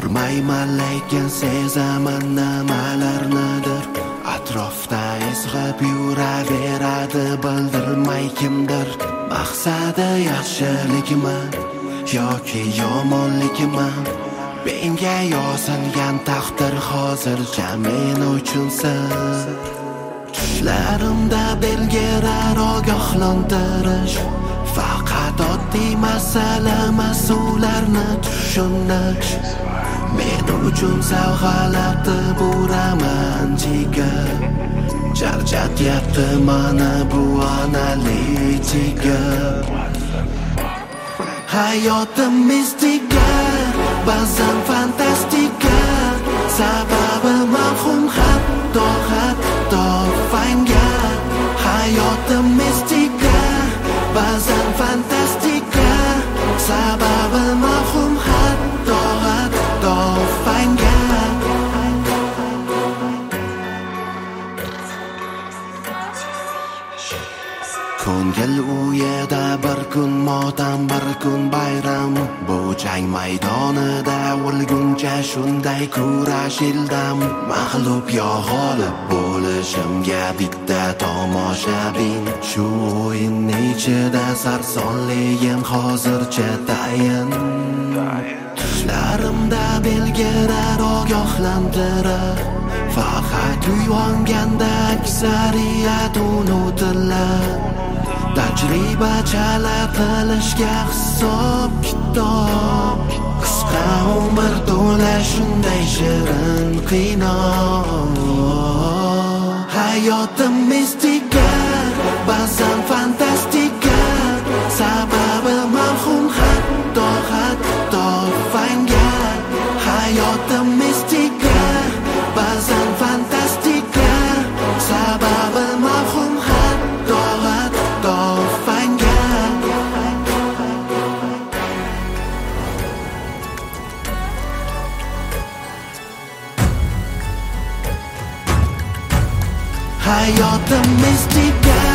Ko'rmayman lekin sezaman nimalarnidir. Atrofda izg'ib yuraveradi bildirmay kimdir. Maqsadi yaxshilikmi yoki yomonlikmi? Menga yozilgan taqdir hozircha men uchun sir. Tushlarimda belgilar ogohlantirish, faqat oddiy masala mas'ullarni tushunish. Men uchun sovg'alarni buraman jigar, charchatyapti mana bu analitika. Hayotim mistika, ba'zan fantastika, sababi mavhum hatto fanga. Hayotim mistika, ba'zan fantastika, sababi mavhum hatto fanga. Ko'ngil uyeda bir kun motam, bir kun bayram. Bu jang maydonida o'lguncha shunday kurashildim. Mag'lub yo g'olib bo'lishimga bitta tomoshabin. Shu o'yinni ichida sarsonligim hozircha tayin. Tushlarimda belgilar ogohlantirar, faqat uyg'onganda aksariyat unutiladi. Tajribachalar qilishga hisob kitob, qisqa umr to'la shunday shirin qiynoq. Hayotim mistika, ba'zan fantastika, sababi mavhum hatto fanga. Hayotim mistika, ba'zan fantastika, sababi mavhum hatto fanga. Hayotim mistika.